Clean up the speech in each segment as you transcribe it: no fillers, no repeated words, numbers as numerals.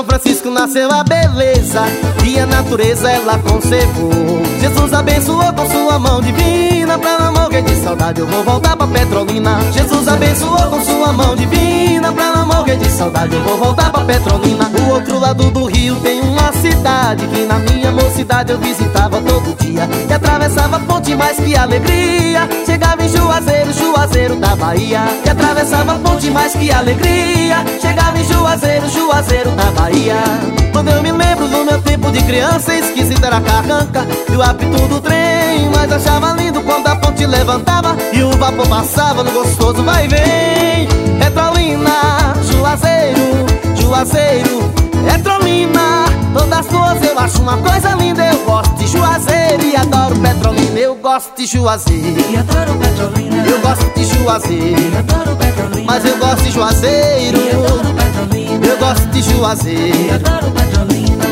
São Francisco nasceu a beleza e a natureza ela conservou. Jesus abençoou com sua mão divina, pra não morrer de saudade eu vou voltar pra Petrolina. Jesus abençoou com sua mão divina, pra não morrer de saudade eu vou voltar pra Petrolina. Do outro lado do rio tem uma cidade que na minha mocidade eu visitava todo dia, que atravessava a ponte mais que alegria. Chegava em Juazeiro, Juazeiro da Bahia, que atravessava a ponte mais que alegria. Chegava em Juazeiro, Juazeiro da Bahia. Quando eu me lembro do meu tempo de criança, esquisita era a carranca e o apito do trem, mas achava lindo quando a ponte levantava e o vapor passava no gostoso vai e vem. Petrolina, Juazeiro, Juazeiro, Petrolina, todas suas eu acho uma coisa linda. Eu gosto de Juazeiro e adoro Petrolina. Eu gosto de Juazeiro e adoro Petrolina. Eu gosto de Juazeiro e adoro Petrolina. Mas eu gosto de Juazeiro e adoro Petrolina. Eu gosto de Juazeiro e adoro Petrolina.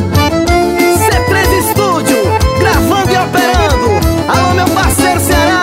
C3 Estúdio, gravando e operando. Alô meu parceiro Ceará.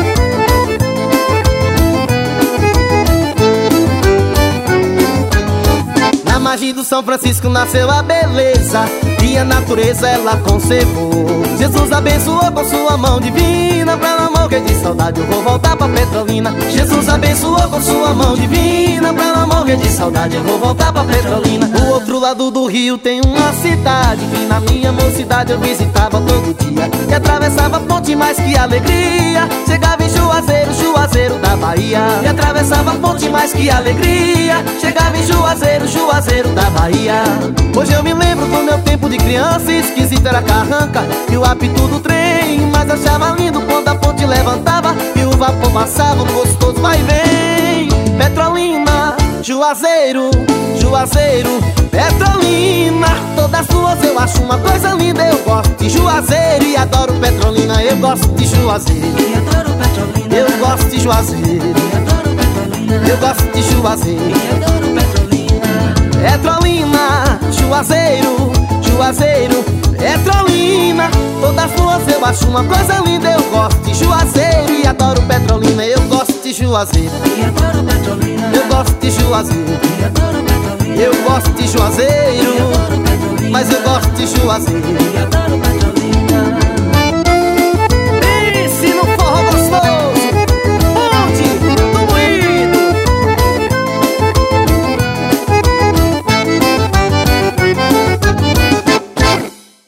Na margem do São Francisco nasceu a beleza e a natureza ela conservou. Jesus abençoou com sua mão divina, pra não morrer de saudade eu vou voltar pra Petrolina. Jesus abençoou com sua mão divina, pra não morrer de saudade eu vou voltar pra Petrolina. Do outro lado do rio tem uma cidade que na minha mocidade eu visitava todo dia, que atravessava a ponte mais que alegria. Chegava em Juazeiro, Juazeiro da Bahia, que atravessava a ponte mais que alegria. Chegava em Juazeiro, Juazeiro da Bahia. Hoje eu me lembro do meu tempo de criança, esquisita era a carranca e o apito do trem, mas achava lindo quando a ponte levantava e o vapor passava no gostoso vai e vem. Petrolina, Juazeiro, Juazeiro, Petrolina, todas suas eu acho uma coisa linda. Eu gosto de Juazeiro e adoro Petrolina. Eu gosto de Juazeiro e adoro Petrolina. Eu gosto de Juazeiro e adoro Petrolina. Eu gosto de Juazeiro e adoro Petrolina. Petrolina, Juazeiro, Juazeiro, Petrolina, todas suas eu acho uma coisa linda. Eu gosto de Juazeiro e adoro Petrolina. Eu gosto de Juazeiro e adoro Petrolina. Eu gosto de Juazeiro e adoro Petrolina. Eu gosto de Juazeiro e adoro Petrolina. Mas eu gosto de Juazeiro e adoro